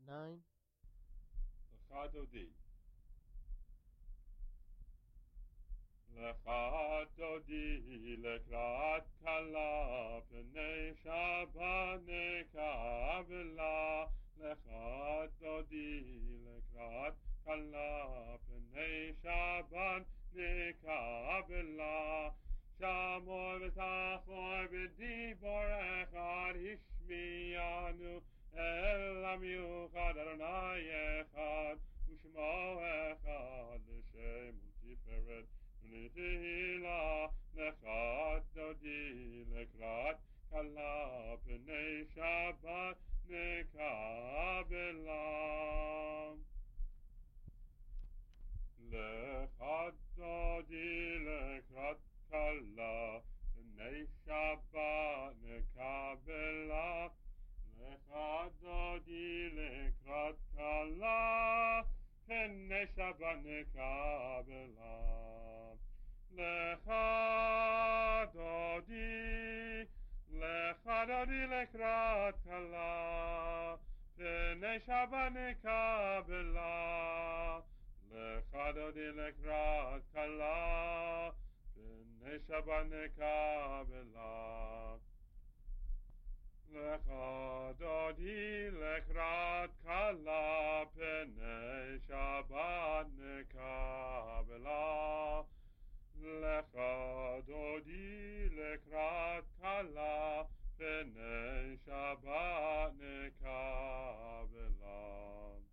9. Lecha dodi. Lecha dodi lekrat kala pnei Shabbat nekabela. Lecha dodi lekrat kala pnei Shabbat nekabela. Shamor v'tachor b'dibor echad hishmiyanu el hamiuchad Adonai echad u'shmo echad l'shem u'tiferet u'nitehila lechad dodi lekrat kala p'nei Shabbat nekabela. Lechad dodi lekrat kala p'nei Shabbat nekabela. Lechad dodi lekrat kala p'nei Shabbat nekabela. Lechad dodi lekrat kala p'nei Shabbat nekabela. Lechad dodi lekrat kala p'nei Shabbat nekabela. Lechad dodi lekrat kala p'nei Shabbat nekabela. Lechad dodi lekrat kala p'nei Shabbat nekabela.